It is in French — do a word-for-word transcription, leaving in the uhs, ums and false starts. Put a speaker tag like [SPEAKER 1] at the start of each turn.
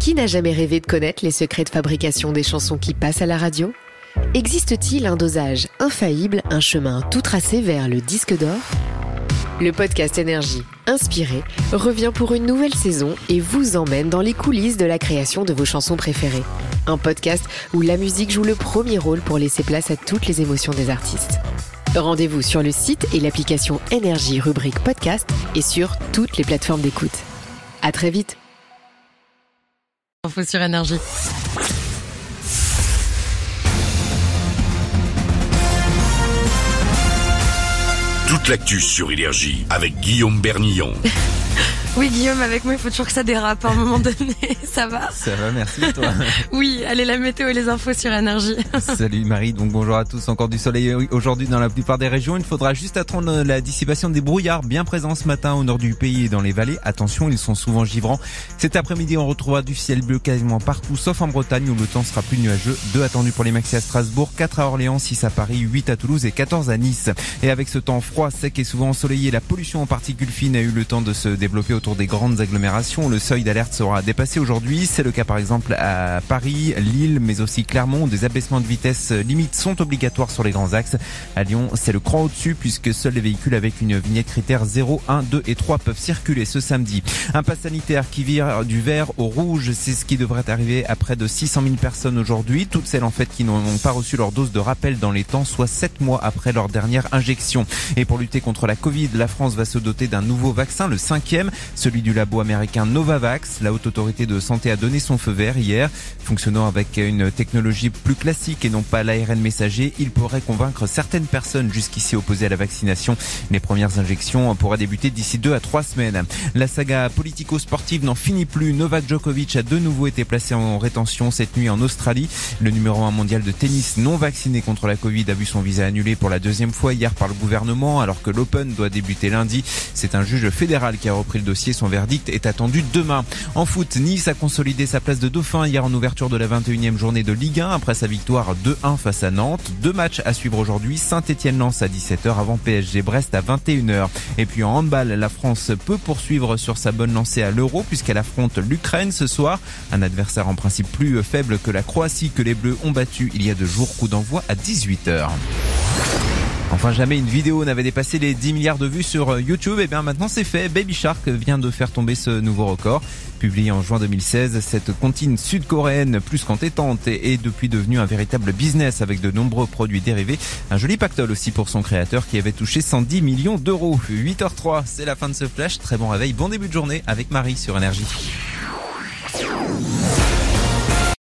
[SPEAKER 1] Qui n'a jamais rêvé de connaître les secrets de fabrication des chansons qui passent à la radio ? Existe-t-il un dosage infaillible, un chemin tout tracé vers le disque d'or ? Le podcast Énergie, inspiré, revient pour une nouvelle saison et vous emmène dans les coulisses de la création de vos chansons préférées. Un podcast où la musique joue le premier rôle pour laisser place à toutes les émotions des artistes. Rendez-vous sur le site et l'application Énergie rubrique podcast et sur toutes les plateformes d'écoute. À très vite.
[SPEAKER 2] Info sur Énergie.
[SPEAKER 3] Toute l'actu sur Énergie avec Guillaume Bernillon.
[SPEAKER 2] Oui, Guillaume, avec moi, il faut toujours que ça dérape à un moment donné. Ça va ?
[SPEAKER 4] Ça va, merci, toi.
[SPEAKER 2] Oui, allez, la météo et les infos sur Énergie.
[SPEAKER 4] Salut Marie, donc bonjour à tous. Encore du soleil aujourd'hui dans la plupart des régions. Il faudra juste attendre la dissipation des brouillards bien présents ce matin au nord du pays et dans les vallées. Attention, ils sont souvent givrants. Cet après-midi, on retrouvera du ciel bleu quasiment partout, sauf en Bretagne où le temps sera plus nuageux. deux attendus pour les maxi à Strasbourg, quatre à Orléans, six à Paris, huit à Toulouse et quatorze à Nice. Et avec ce temps froid, sec et souvent ensoleillé, la pollution en particules fines a eu le temps de se développer autour des grandes agglomérations. Le seuil d'alerte sera dépassé aujourd'hui. C'est le cas par exemple à Paris, Lille, mais aussi Clermont. Des abaissements de vitesse limites sont obligatoires sur les grands axes. À Lyon, c'est le cran au-dessus puisque seuls les véhicules avec une vignette critère zéro, un, deux et trois peuvent circuler ce samedi. Un pass sanitaire qui vire du vert au rouge, c'est ce qui devrait arriver à près de six cent mille personnes aujourd'hui. Toutes celles en fait qui n'ont pas reçu leur dose de rappel dans les temps, soit sept mois après leur dernière injection. Et pour lutter contre la Covid, la France va se doter d'un nouveau vaccin, le cinquième, celui du labo américain Novavax. La haute autorité de santé a donné son feu vert hier. Fonctionnant avec une technologie plus classique et non pas l'A R N messager, il pourrait convaincre certaines personnes jusqu'ici opposées à la vaccination. Les premières injections pourraient débuter d'ici deux à trois semaines. La saga politico-sportive n'en finit plus. Novak Djokovic a de nouveau été placé en rétention cette nuit en Australie. Le numéro un mondial de tennis non vacciné contre la Covid a vu son visa annulé pour la deuxième fois hier par le gouvernement alors que l'Open doit débuter lundi. C'est un juge fédéral qui a repris le dossier. Son verdict est attendu demain. En foot, Nice a consolidé sa place de dauphin hier en ouverture de la vingt et unième journée de Ligue un après sa victoire deux un face à Nantes. Deux matchs à suivre aujourd'hui. Saint-Étienne-Lens à dix-sept heures avant P S G-Brest à vingt et une heures. Et puis en handball, la France peut poursuivre sur sa bonne lancée à l'Euro puisqu'elle affronte l'Ukraine ce soir. Un adversaire en principe plus faible que la Croatie que les Bleus ont battu il y a deux jours. Coup d'envoi à dix-huit heures. Enfin, jamais une vidéo n'avait dépassé les dix milliards de vues sur YouTube. Et bien maintenant c'est fait. Baby Shark vient de faire tomber ce nouveau record. Publié en juin deux mille seize, cette comptine sud-coréenne plus qu'entêtante est depuis devenue un véritable business avec de nombreux produits dérivés. Un joli pactole aussi pour son créateur qui avait touché cent dix millions d'euros. huit heures zéro trois, c'est la fin de ce flash. Très bon réveil, bon début de journée avec Marie sur Énergie.